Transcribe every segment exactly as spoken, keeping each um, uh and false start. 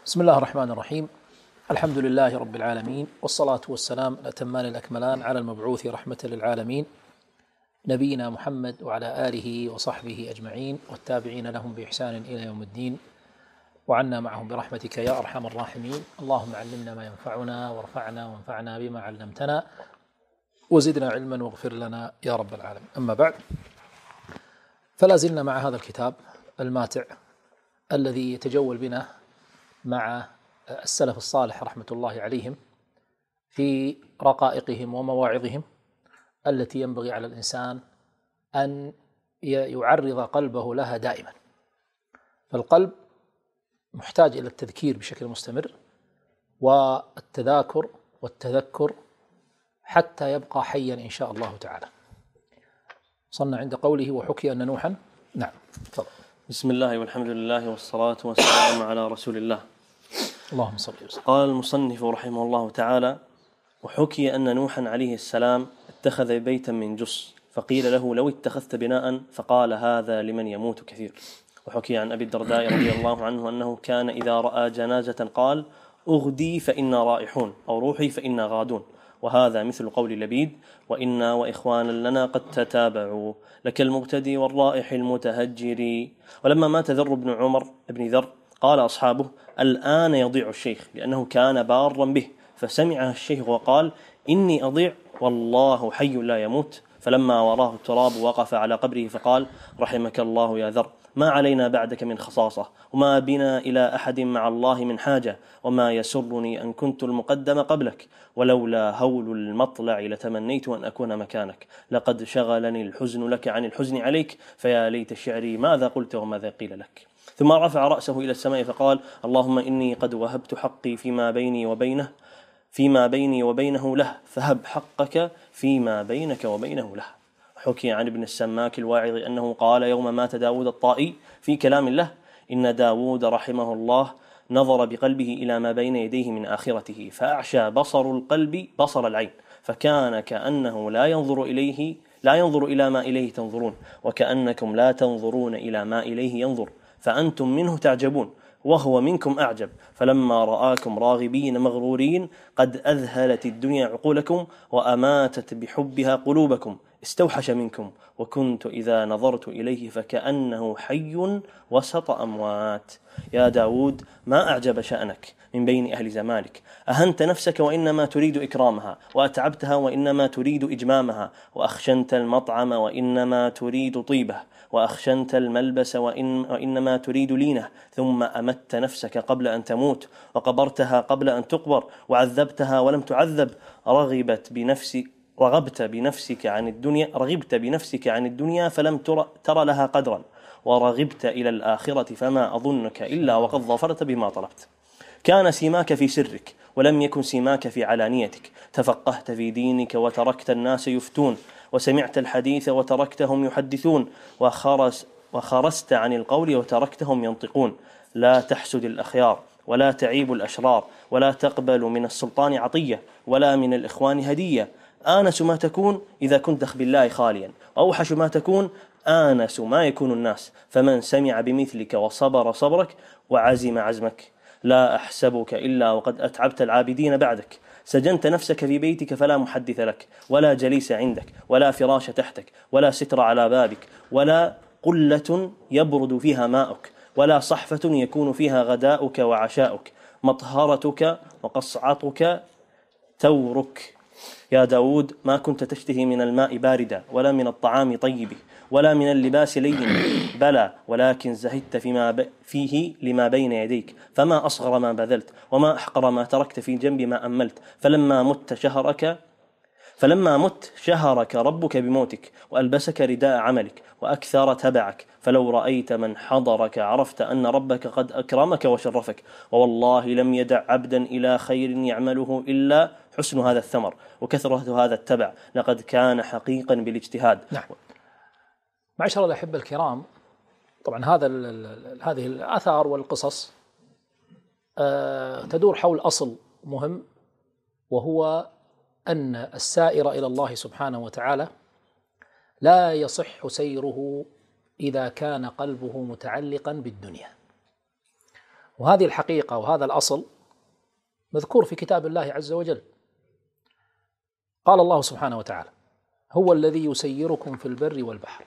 بسم الله الرحمن الرحيم. الحمد لله رب العالمين، والصلاة والسلام الأتمان الأكملان على المبعوث رحمة للعالمين نبينا محمد وعلى آله وصحبه أجمعين والتابعين لهم بإحسان إلى يوم الدين، وعنا معهم برحمتك يا أرحم الراحمين. اللهم علمنا ما ينفعنا وارفعنا وانفعنا بما علمتنا وزدنا علما واغفر لنا يا رب العالمين. أما بعد، فلا زلنا مع هذا الكتاب الماتع الذي يتجول بنا مع السلف الصالح رحمة الله عليهم في رقائقهم ومواعظهم التي ينبغي على الإنسان أن يعرض قلبه لها دائما. فالقلب محتاج إلى التذكير بشكل مستمر والتذاكر والتذكر حتى يبقى حيا إن شاء الله تعالى. صلنا عند قوله وحكي أن نوحا. نعم، تفضل. بسم الله والحمد لله والصلاة والسلام على رسول الله. اللهم صل وسلم. قال المصنف رحمه الله تعالى: وحكي أن نوحا عليه السلام اتخذ بيتا من جص، فقيل له: لو اتخذت بناء، فقال: هذا لمن يموت كثير. وحكي عن أبي الدرداء رضي الله عنه أنه كان إذا رأى جنازة قال: أغدي فإنا رائحون، أو روحي فإنا غادون. وهذا مثل قول لبيد: وإنا وإخوانا لنا قد تتابعوا، لك المبتدي والرائح المتهجر. ولما مات ذر بن عمر بن ذر قال أصحابه: الآن يضيع الشيخ، لأنه كان بارا به. فسمعها الشيخ وقال: إني أضيع والله حي لا يموت. فلما وراه التراب وقف على قبره فقال: رحمك الله يا ذر، ما علينا بعدك من خصاصة، وما بنا إلى أحد مع الله من حاجة، وما يسرني أن كنت المقدم قبلك، ولولا هول المطلع لتمنيت أن أكون مكانك. لقد شغلني الحزن لك عن الحزن عليك، فيا ليت شعري ماذا قلت وماذا قيل لك. ثم رفع رأسه إلى السماء فقال: اللهم إني قد وهبت حقي فيما بيني وبينه فيما بيني وبينه له، فهب حقك فيما بينك وبينه له. حكي عن ابن السماك الواعظ أنه قال يوم مات داود الطائي في كلام الله: إن داود رحمه الله نظر بقلبه إلى ما بين يديه من آخرته، فأعشى بصر القلب بصر العين، فكان كأنه لا ينظر إليه لا ينظر إلى ما إليه تنظرون، وكأنكم لا تنظرون إلى ما إليه ينظر، فأنتم منه تعجبون وهو منكم أعجب. فلما رآكم راغبين مغرورين قد أذهلت الدنيا عقولكم وأماتت بحبها قلوبكم، استوحش منكم، وكنت إذا نظرت إليه فكأنه حي وسط أموات. يا داود، ما أعجب شأنك من بين أهل زمانك، أهنت نفسك وإنما تريد إكرامها، وأتعبتها وإنما تريد إجمامها، وأخشنت المطعم وإنما تريد طيبه، وأخشنت الملبس وإن وإنما تريد لينه، ثم أمت نفسك قبل أن تموت، وقبرتها قبل أن تقبر، وعذبتها ولم تعذب. رغبت بنفسك رغبت بنفسك عن الدنيا رغبت بنفسك عن الدنيا فلم تر, تر لها قدرا، ورغبت إلى الآخرة فما أظنك إلا وقد ظفرت بما طلبت. كان سيماك في سرك ولم يكن سيماك في علانيتك، تفقهت في دينك وتركت الناس يفتون، وسمعت الحديث وتركتهم يحدثون، وخرس وخرست عن القول وتركتهم ينطقون. لا تحسد الأخيار ولا تعيب الأشرار، ولا تقبل من السلطان عطية ولا من الإخوان هدية. آنس ما تكون إذا كنت بالله خاليا، وأوحش ما تكون آنس ما يكون الناس. فمن سمع بمثلك وصبر صبرك وعزم عزمك. لا أحسبك إلا وقد أتعبت العابدين بعدك. سجنت نفسك في بيتك فلا محدث لك، ولا جليس عندك، ولا فراش تحتك، ولا ستر على بابك، ولا قلة يبرد فيها ماؤك، ولا صحفة يكون فيها غداؤك وعشاؤك. مطهرتك وقصعتك تورك. يا داود، ما كنت تشتهي من الماء باردا، ولا من الطعام طيبه، ولا من اللباس لين، بلى ولكن زهدت فيما فيه لما بين يديك، فما أصغر ما بذلت، وما أحقر ما تركت في جنب ما أملت. فلما مت شهرك فلما مت شهرك ربك بموتك، وألبسك رداء عملك، وأكثر تبعك. فلو رأيت من حضرك عرفت أن ربك قد أكرمك وشرفك. ووالله لم يدع عبدا إلى خير يعمله إلا حسن هذا الثمر وكثرة هذا التبع، لقد كان حقيقا بالاجتهاد. نعم. معشر الأحبة الكرام، طبعا هذا هذه الآثار والقصص آه تدور حول أصل مهم، وهو أن السائر إلى الله سبحانه وتعالى لا يصح سيره إذا كان قلبه متعلقا بالدنيا. وهذه الحقيقة وهذا الأصل مذكور في كتاب الله عز وجل. قال الله سبحانه وتعالى: هو الذي يسيركم في البر والبحر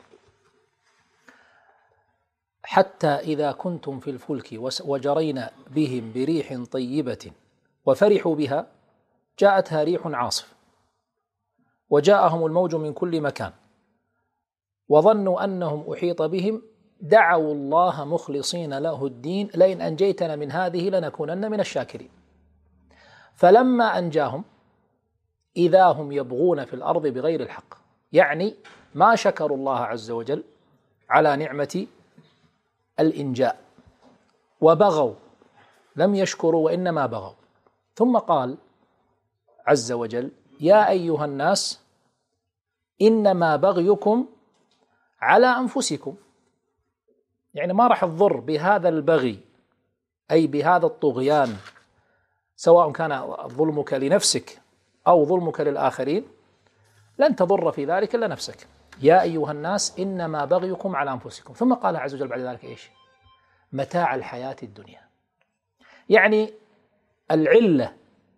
حتى إذا كنتم في الفلك وجرين بهم بريح طيبة وفرحوا بها جاءتها ريح عاصف وجاءهم الموج من كل مكان وظنوا أنهم أحيط بهم دعوا الله مخلصين له الدين لئن أنجيتنا من هذه لنكونن من الشاكرين. فلما أنجاهم إذا هم يبغون في الأرض بغير الحق، يعني ما شكروا الله عز وجل على نعمة الإنجاء وبغوا، لم يشكروا وإنما بغوا. ثم قال عز وجل: يا أيها الناس إنما بغيكم على أنفسكم، يعني ما راح تضر بهذا البغي أي بهذا الطغيان، سواء كان ظلمك لنفسك أو ظلمك للآخرين، لن تضر في ذلك إلا نفسك. يا أيها الناس إنما بغيكم على أنفسكم. ثم قال عز وجل بعد ذلك إيش؟ متاع الحياة الدنيا، يعني العلة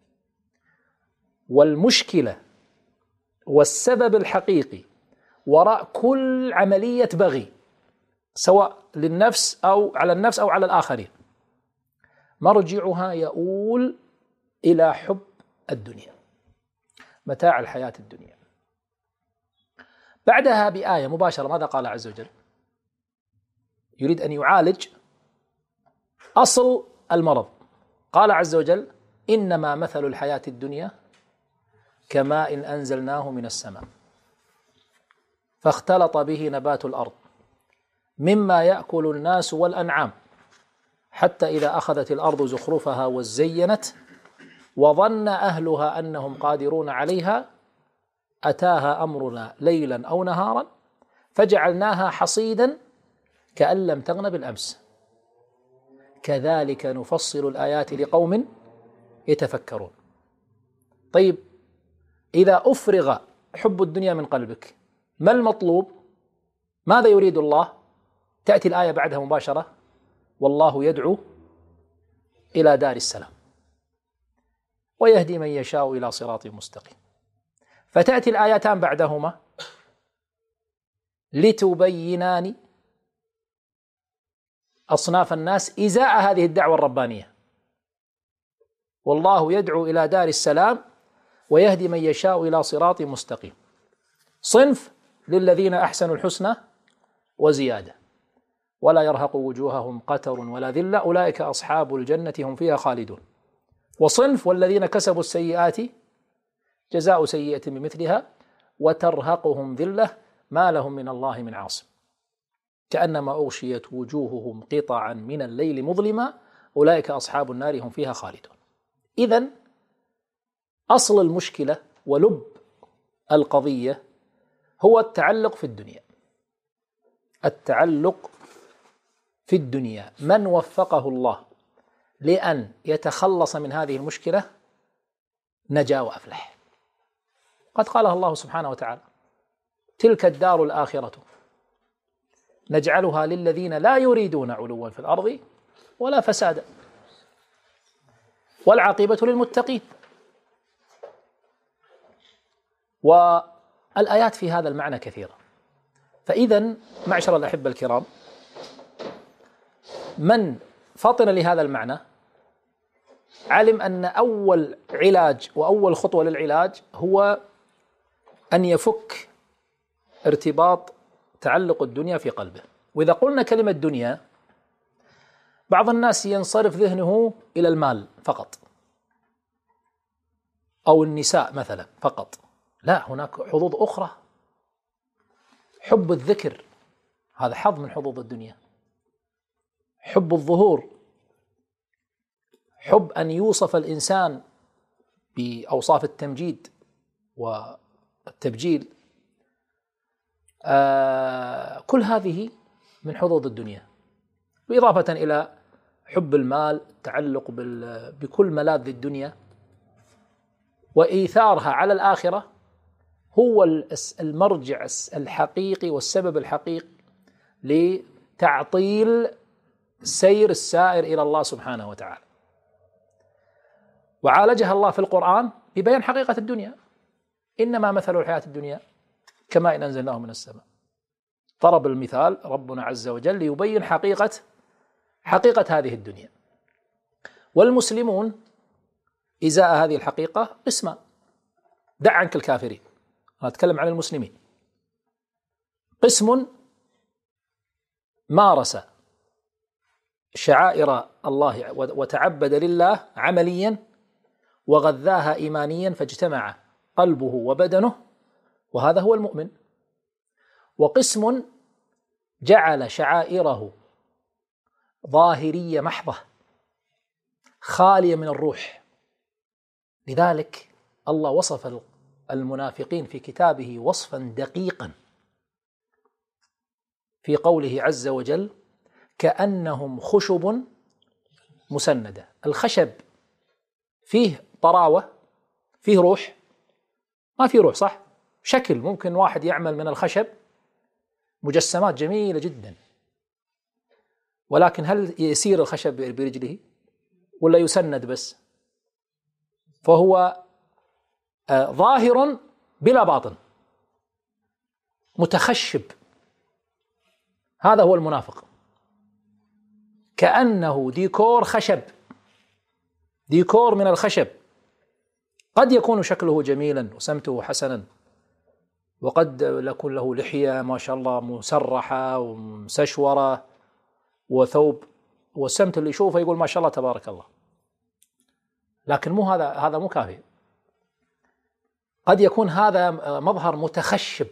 والمشكلة والسبب الحقيقي وراء كل عملية بغي، سواء للنفس أو على النفس أو على الآخرين، مرجعها يؤول إلى حب الدنيا، متاع الحياة الدنيا. بعدها بآية مباشرة ماذا قال عز وجل؟ يريد أن يعالج أصل المرض. قال عز وجل: إنما مثل الحياة الدنيا كماء إن أنزلناه من السماء فاختلط به نبات الأرض مما يأكل الناس والأنعام حتى إذا أخذت الأرض زخرفها وزينت وظن أهلها أنهم قادرون عليها أتاها أمرنا ليلا أو نهارا فجعلناها حصيدا كأن لم تغن بالأمس كذلك نفصل الآيات لقوم يتفكرون. طيب، إذا أفرغ حب الدنيا من قلبك ما المطلوب؟ ماذا يريد الله؟ تأتي الآية بعدها مباشرة: والله يدعو إلى دار السلام ويهدي من يشاء إلى صراط مستقيم. فتأتي الآيتان بعدهما لتبينان أصناف الناس إزاء هذه الدعوة الربانية. والله يدعو إلى دار السلام ويهدي من يشاء إلى صراط مستقيم. صنف للذين أحسنوا الحسنى وزيادة ولا يرهق وجوههم قتر ولا ذلة أولئك أصحاب الجنة هم فيها خالدون. وصنف والذين كسبوا السيئات جزاء سيئة بمثلها وترهقهم ذلة ما لهم من الله من عاصم كأنما أغشيت وجوههم قطعا من الليل مظلما أولئك أصحاب النار هم فيها خالدون. إذن أصل المشكلة ولب القضية هو التعلق في الدنيا. التعلق في الدنيا، من وفقه الله لأن يتخلص من هذه المشكلة نجا وأفلح. قد قالها الله سبحانه وتعالى: تلك الدار الآخرة نجعلها للذين لا يريدون علوا في الأرض ولا فسادا والعاقبة للمتقين. والآيات في هذا المعنى كثيرة. فإذن معشر الأحبة الكرام، من فطن لهذا المعنى علم أن أول علاج وأول خطوة للعلاج هو أن يفك ارتباط تعلق الدنيا في قلبه. وإذا قلنا كلمة دنيا بعض الناس ينصرف ذهنه إلى المال فقط أو النساء مثلا فقط. لا، هناك حظوظ أخرى. حب الذكر هذا حظ من حظوظ الدنيا. حب الظهور، حب أن يوصف الإنسان بأوصاف التمجيد والتبجيل، آه كل هذه من حظوظ الدنيا، بإضافة إلى حب المال، التعلق بكل ملاذ الدنيا وإيثارها على الآخرة هو المرجع الحقيقي والسبب الحقيقي لتعطيل سير السائر إلى الله سبحانه وتعالى، وعالجها الله في القرآن ببيان حقيقة الدنيا. إنما مثل الحياة الدنيا كماء إن أنزلناه من السماء. ضرب المثال ربنا عز وجل ليبين حقيقة حقيقة هذه الدنيا. والمسلمون إزاء هذه الحقيقة قسمان. دع عنك الكافرين، أنا أتكلم عن المسلمين. قسم مارس شعائر الله وتعبد لله عمليا وغذاها إيمانيا فاجتمع قلبه وبدنه، وهذا هو المؤمن. وقسم جعل شعائره ظاهرية محضة خالية من الروح. لذلك الله وصف المنافقين في كتابه وصفا دقيقا في قوله عز وجل: كأنهم خشب مسندة. الخشب فيه طراوة، فيه روح؟ ما فيه روح، صح؟ شكل، ممكن واحد يعمل من الخشب مجسمات جميلة جدا، ولكن هل يسير الخشب برجله ولا يسند بس؟ فهو ظاهر بلا باطن، متخشب. هذا هو المنافق، كأنه ديكور خشب، ديكور من الخشب. قد يكون شكله جميلا وسمته حسنا، وقد يكون له لحية ما شاء الله مسرحة ومسشورة وثوب، والسمت اللي يشوفه يقول ما شاء الله تبارك الله، لكن مو هذا هذا مو كافي. قد يكون هذا مظهر متخشب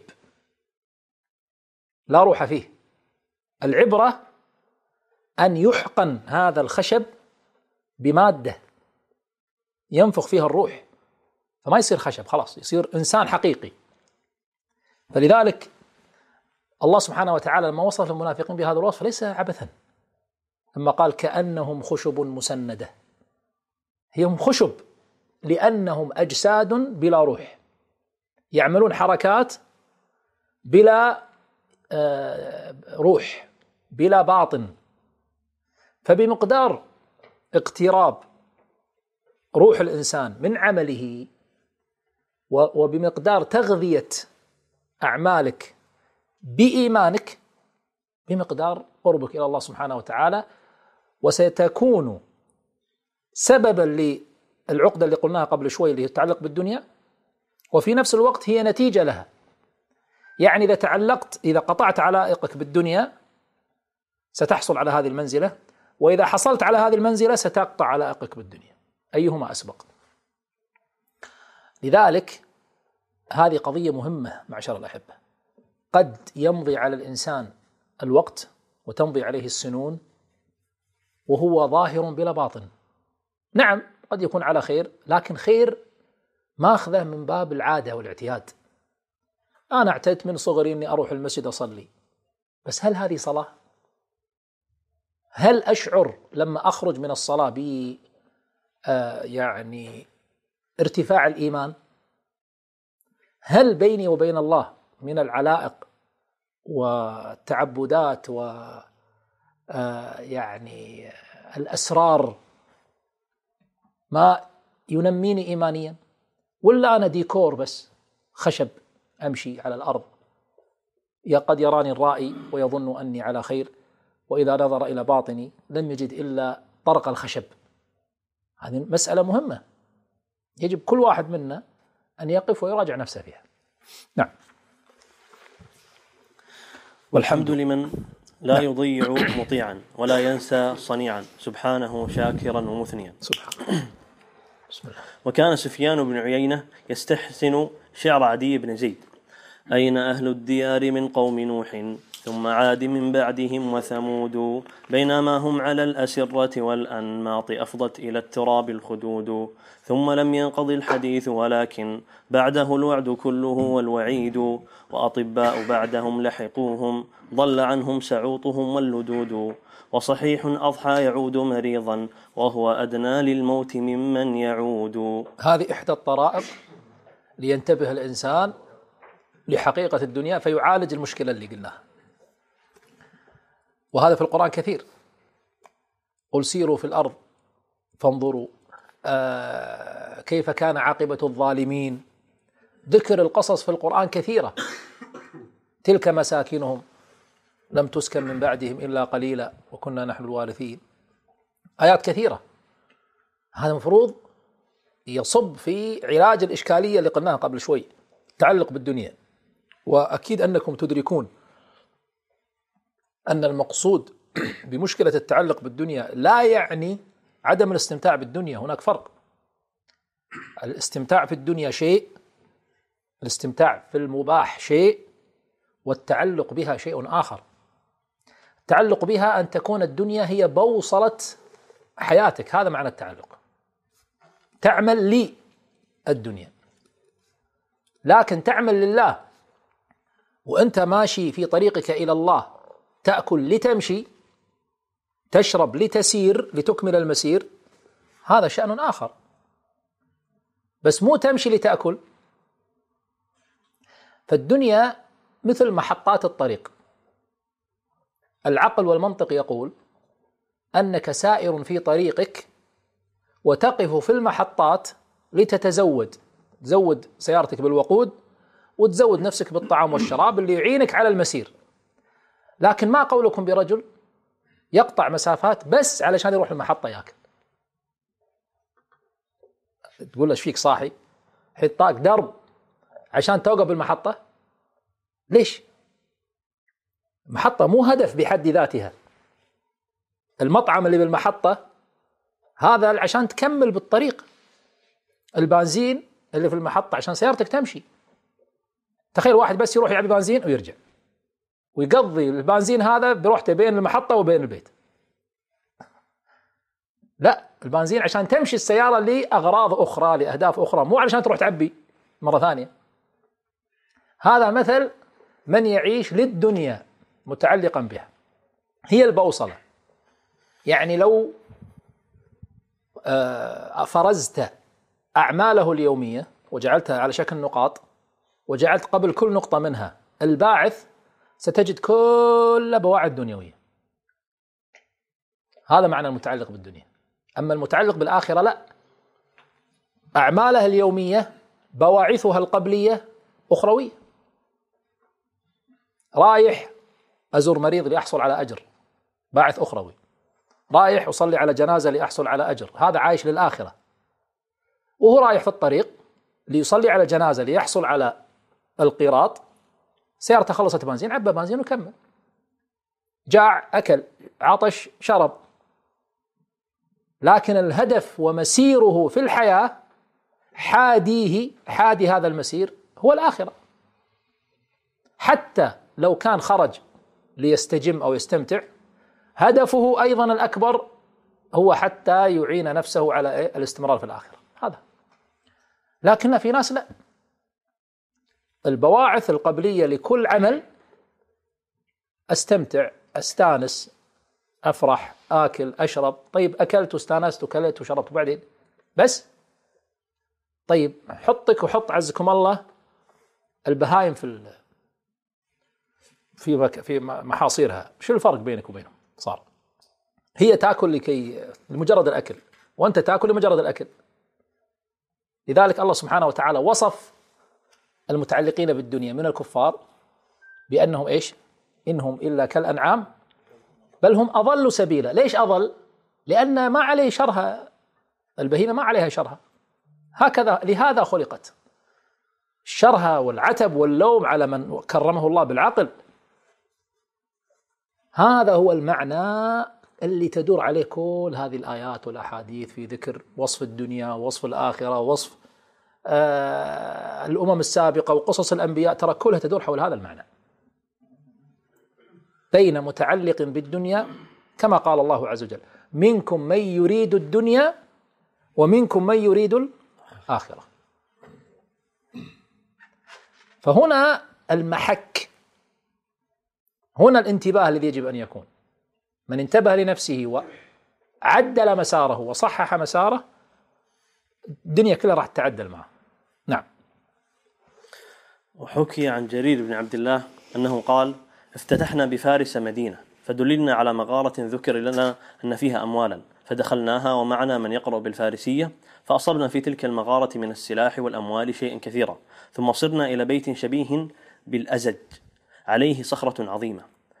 لا روح فيه. العبرة أن يحقن هذا الخشب بمادة ينفخ فيها الروح، فما يصير خشب، خلاص يصير إنسان حقيقي. فلذلك الله سبحانه وتعالى لما وصف المنافقين بهذا الوصف ليس عبثا، لما قال كأنهم خشب مسندة. هم خشب لأنهم أجساد بلا روح، يعملون حركات بلا روح، بلا باطن. فبمقدار اقتراب روح الإنسان من عمله، وبمقدار تغذية أعمالك بإيمانك، بمقدار قربك إلى الله سبحانه وتعالى، وستكون سببا للعقدة اللي قلناها قبل شوي اللي تتعلق بالدنيا، وفي نفس الوقت هي نتيجة لها. يعني إذا تعلقت، إذا قطعت علائقك بالدنيا ستحصل على هذه المنزلة، وإذا حصلت على هذه المنزلة ستقطع علائقك بالدنيا، أيهما أسبق. لذلك هذه قضية مهمة معشر الأحبة. قد يمضي على الإنسان الوقت وتمضي عليه السنون وهو ظاهر بلا باطن. نعم قد يكون على خير، لكن خير ماخذه من باب العادة والاعتياد. أنا اعتدت من صغري أني أروح المسجد أصلي، بس هل هذه صلاة؟ هل أشعر لما أخرج من الصلاة ب آه يعني ارتفاع الإيمان؟ هل بيني وبين الله من العلائق والتعبدات و آه يعني الأسرار ما ينميني إيمانيا، ولا أنا ديكور بس خشب أمشي على الأرض؟ يا قد يراني الرائي ويظن أني على خير، وإذا نظر إلى باطني لم يجد إلا طرق الخشب. هذه مسألة مهمة يجب كل واحد منا أن يقف ويراجع نفسه فيها. نعم. والحمد لمن لا يضيع مطيعا ولا ينسى صنيعا، سبحانه شاكرا ومثنيا. سبحانه. بسم الله. وكان سفيان بن عيينة يستحسن شعر عدي بن زيد: أين أهل الديار من قوم نوح ثم عاد من بعدهم وثمود، بينما هم على الأسرة والأنماط أفضت إلى التراب الخدود، ثم لم ينقض الحديث ولكن بعده الوعد كله والوعيد، وأطباء بعدهم لحقوهم ضل عنهم سعوطهم واللدود، وصحيح أضحى يعود مريضا وهو أدنى للموت ممن يعود. هذه إحدى الطرائق لينتبه الإنسان لحقيقة الدنيا فيعالج المشكلة اللي قلناها، وهذا في القرآن كثير. قل سيروا في الأرض فانظروا آه كيف كان عاقبة الظالمين. ذكر القصص في القرآن كثيرة. تلك مساكنهم لم تسكن من بعدهم إلا قليلا وكنا نحن الوارثين. آيات كثيرة. هذا المفروض يصب في علاج الإشكالية اللي قلناها قبل شوي، تعلق بالدنيا. وأكيد أنكم تدركون أن المقصود بمشكلة التعلق بالدنيا لا يعني عدم الاستمتاع بالدنيا. هناك فرق. الاستمتاع في الدنيا شيء، الاستمتاع في المباح شيء، والتعلق بها شيء آخر. التعلق بها أن تكون الدنيا هي بوصلة حياتك، هذا معنى التعلق. تعمل لي الدنيا، لكن تعمل لله وأنت ماشي في طريقك إلى الله، تأكل لتمشي، تشرب لتسير، لتكمل المسير، هذا شأن آخر. بس مو تمشي لتأكل. فالدنيا مثل محطات الطريق. العقل والمنطق يقول أنك سائر في طريقك وتقف في المحطات لتتزود، تزود سيارتك بالوقود وتزود نفسك بالطعام والشراب اللي يعينك على المسير. لكن ما قولكم برجل يقطع مسافات بس علشان يروح المحطة ياكل. تقول له ايش فيك صاحي؟ حطاك درب عشان توقف بالمحطة؟ ليش؟ المحطة مو هدف بحد ذاتها. المطعم اللي بالمحطة هذا عشان تكمل بالطريق. البنزين اللي في المحطة عشان سيارتك تمشي. تخيل واحد بس يروح يعبي بنزين ويرجع ويقضي البنزين هذا بروحته بين المحطة وبين البيت. لا، البنزين عشان تمشي السيارة لأغراض أخرى، لأهداف أخرى، مو علشان تروح تعبي مرة ثانية. هذا مثل من يعيش للدنيا متعلقا بها، هي البوصلة. يعني لو فرزت أعماله اليومية وجعلتها على شكل نقاط، وجعلت قبل كل نقطة منها الباعث، ستجد كل بواعث دنيوية. هذا معنى المتعلق بالدنيا. أما المتعلق بالآخرة لا، أعمالها اليومية بواعثها القبلية أخروية. رايح أزور مريض لأحصل على أجر، باعث أخروي. رايح أصلي على جنازة لأحصل على أجر، هذا عايش للآخرة. وهو رايح في الطريق ليصلي على جنازة ليحصل على القيراط، سيارته خلصت بنزين، عبى بنزين وكمل. جاع أكل، عطش شرب. لكن الهدف ومسيره في الحياة حاديه، حادي هذا المسير هو الآخرة. حتى لو كان خرج ليستجم أو يستمتع، هدفه أيضا الأكبر هو حتى يعين نفسه على الاستمرار في الآخرة. هذا. لكن في ناس لا، البواعث القبلية لكل عمل أستمتع، أستانس، أفرح، آكل، أشرب. طيب أكلت واستانست وكلت وشربت وبعدين بس. طيب حطك وحط عزكم الله البهايم في في في محاصيرها، شو الفرق بينك وبينهم؟ صار هي تأكل لكي لمجرد الأكل، وأنت تأكل لمجرد الأكل. لذلك الله سبحانه وتعالى وصف المتعلقين بالدنيا من الكفار بأنهم إيش؟ إنهم إلا كالأنعام بل هم أضل سبيلا. ليش أضل؟ لأن ما عليه شرها، البهيمة ما عليها شرها، هكذا لهذا خلقت. الشرها والعتب واللوم على من كرمه الله بالعقل. هذا هو المعنى اللي تدور عليه كل هذه الآيات والأحاديث في ذكر وصف الدنيا ووصف الآخرة ووصف آه الأمم السابقة وقصص الأنبياء. ترى كلها تدور حول هذا المعنى، بين متعلق بالدنيا كما قال الله عز وجل: منكم من يريد الدنيا ومنكم من يريد الآخرة. فهنا المحك، هنا الانتباه الذي يجب أن يكون. من انتبه لنفسه وعدل مساره وصحح مساره، الدنيا كلها راح تتعدل معه. نعم. وحكي عن جرير بن عبد الله أنه قال: افتتحنا بفارس مدينة فدللنا على مغارة ذكر لنا أن فيها أموالا فدخلناها ومعنا من يقرأ بالفارسية، فأصبنا في تلك المغارة من السلاح والأموال شيئا كثيرا، ثم صرنا إلى بيت شبيه بالأزج عليه صخرة عظيمة،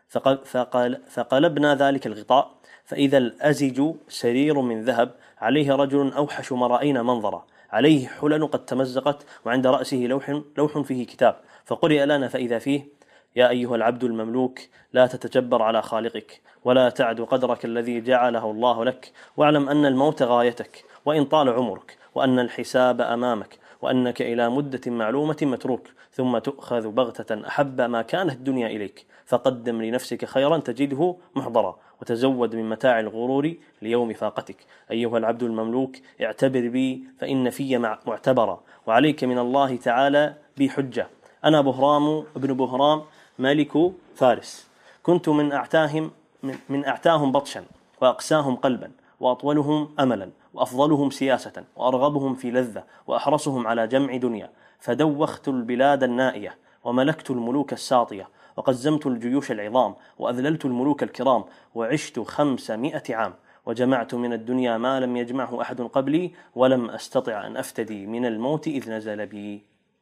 فقال فقلبنا ذلك الغطاء، فإذا الأزج سرير من ذهب عليه رجل أوحش ما رأينا منظرا، عليه حلل قد تمزقت، وعند رأسه لوح, لوح فيه كتاب، فقرئ لنا فإذا فيه: يا أيها العبد المملوك، لا تتجبر على خالقك، ولا تعد قدرك الذي جعله الله لك، واعلم أن الموت غايتك وإن طال عمرك، وأن الحساب أمامك، وأنك إلى مدة معلومة متروك، ثم تؤخذ بغتة أحب ما كانت الدنيا إليك، فقدم لنفسك خيرا تجده محضرا، وتزود من متاع الغرور ليوم فاقتك. أيها العبد المملوك، اعتبر بي فإن في معتبرا، وعليك من الله تعالى بي حجة. أنا بهرام ابن بهرام ملك فارس، كنت من أعتاهم من أعتاهم بطشا، وأقساهم قلبا، وأطولهم أملا، وأفضلهم سياسة، وأرغبهم في لذة، وأحرصهم على جمع دنيا، فدوخت البلاد النائية، وملكت الملوك الساطية، وقزمت الجيوش العظام، وأذللت الملوك الكرام، وعشت خمسمائة عام، وجمعت من الدنيا ما لم يجمعه أحد قبلي، ولم أستطع أن أفتدي من الموت إذ نزل بي.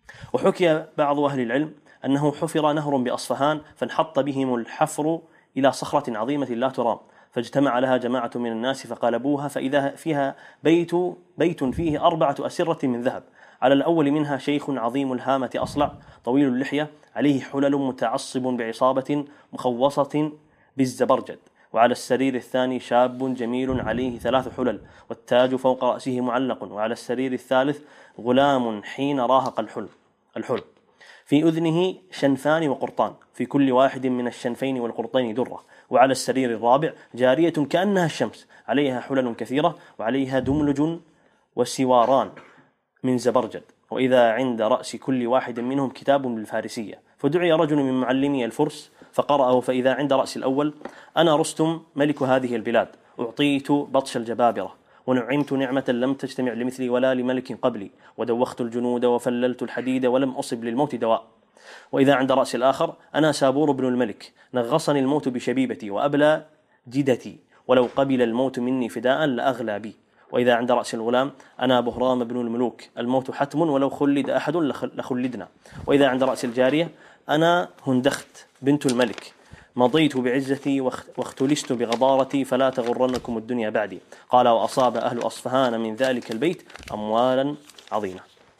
وحكي بعض أهل العلم أنه حفر نهر بأصفهان، فانحط بهم الحفر إلى صخرة عظيمة لا ترام، فاجتمع لها جماعة من الناس فقلبوها، فإذا فيها بيت بيت فيه أربعة أسرة من ذهب، على الأول منها شيخ عظيم الهامة أصلع طويل اللحية، عليه حلل متعصب بعصابة مخوصة بالزبرجد، وعلى السرير الثاني شاب جميل عليه ثلاث حلل، والتاج فوق رأسه معلق، وعلى السرير الثالث غلام حين راهق الحلم الحلم في أذنه شنفان وقرطان، في كل واحد من الشنفين والقرطين درة، وعلى السرير الرابع جارية كأنها الشمس، عليها حلل كثيرة، وعليها دملج وسواران من زبرجد، وإذا عند رأس كل واحد منهم كتاب بالفارسية، فدعي رجل من معلمي الفرس فقرأه، فإذا عند رأس الأول: أنا رستم ملك هذه البلاد، أعطيت بطش الجبابرة، ونعمت نعمة لم تجتمع لمثلي ولا لملك قبلي، ودوخت الجنود وفللت الحديد ولم أصب للموت دواء. وإذا عند رأس الآخر: أنا سابور بن الملك، نغصني الموت بشبيبتي وأبلى جدتي، ولو قبل الموت مني فداء لأغلى بي. وإذا عند رأس الغلام: أنا بهرام بن الملوك، الموت حتم ولو خلد أحد لخلدنا. وإذا عند رأس الجارية: أنا هندخت بنت الملك، مضيت بعزتي واختلست بغضارتي، فلا تغرنكم الدنيا بعدي. قال: وأصاب أهل أصفهان من ذلك البيت أموالا عظيمة.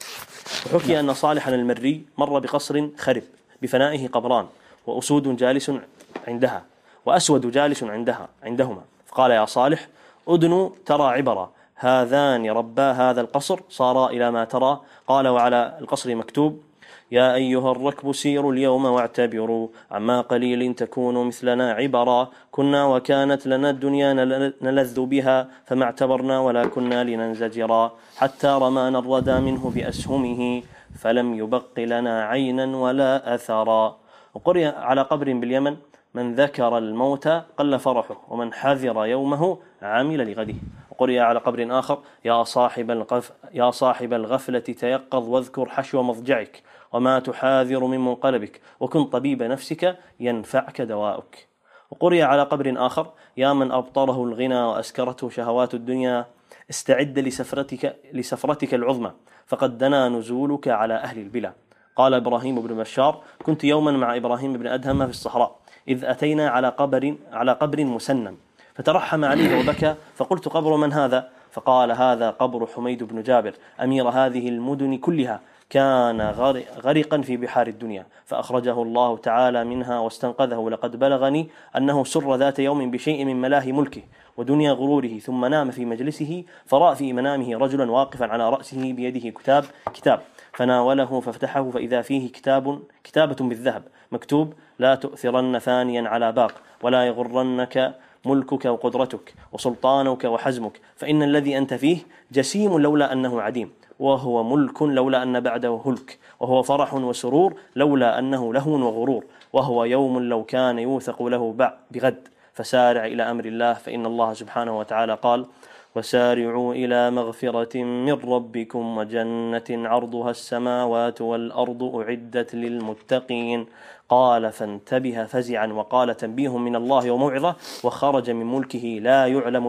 وحكي أن صالحا المري مر بقصر خرب بفنائه قبران، وأسود جالس عندها، وأسود جالس عندها عندهما، فقال: يا صالح، أدن ترى عبرا، هذان ربا هذا القصر صارا إلى ما ترى. قال: وعلى القصر مكتوب: يا أيها الركب سيروا اليوم واعتبروا، عما قليل تكونوا مثلنا عبرا، كنا وكانت لنا الدنيا نلذ بها، فما اعتبرنا ولا كنا لننزجرا، حتى رمانا الردى منه بأسهمه، فلم يبق لنا عينا ولا أثرا. وقرئ على قبر باليمن: من ذكر الموت قل فرحه، ومن حذر يومه عمل لغده. وقرئ على قبر آخر: يا صاحب الغف يا صاحب الغفلة تيقظ، واذكر حشو مضجعك، وما تحاذر من منقلبك، وكن طبيب نفسك ينفعك دواؤك. وقرئ على قبر آخر: يا من أبطره الغنى وأسكرته شهوات الدنيا، استعد لسفرتك لسفرتك العظمى، فقد دنا نزولك على أهل البلا. قال إبراهيم بن بشار: كنت يوما مع إبراهيم بن أدهم في الصحراء، إذ أتينا على قبر على قبر مسنم، فترحم عليه وبكى، فقلت: قبر من هذا؟ فقال: هذا قبر حميد بن جابر، أمير هذه المدن كلها، كان غرقا في بحار الدنيا، فأخرجه الله تعالى منها واستنقذه. لقد بلغني أنه سر ذات يوم بشيء من ملاهي ملكه ودنيا غروره، ثم نام في مجلسه، فرأى في منامه رجلا واقفا على رأسه بيده كتاب كتاب فناوله ففتحه، فإذا فيه كتاب كتابة بالذهب مكتوب: لا تؤثرن ثانيا على باق، ولا يغرنك ملكك وقدرتك وسلطانك وحزمك، فإن الذي أنت فيه جسيم لولا أنه عديم، وهو ملك لولا أن بعده هلك، وهو فرح وسرور لولا أنه لهو وغرور، وهو يوم لو كان يوثق له بغد، فسارع إلى أمر الله، فإن الله سبحانه وتعالى قال: وسارعوا إلى مغفرة من ربكم وجنة عرضها السماوات والأرض أعدت للمتقين. قال: فانتبه فزعا، وقال: تنبيه من الله وموعظة، وخرج من ملكه لا يعلم به،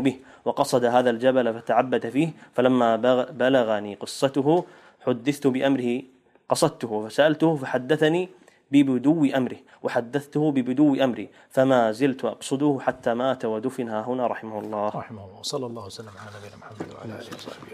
وقصد هذا الجبل فتعبد فيه، فلما بلغني قصته حدثت بأمره قصدته فسألته فحدثني ببدو أمره وحدثته ببدو أمري، فما زلت أقصده حتى مات ودفن ها هنا رحمه الله. رحمه الله. صلى الله وسلم على نبينا محمد وعلى آله وصحبه.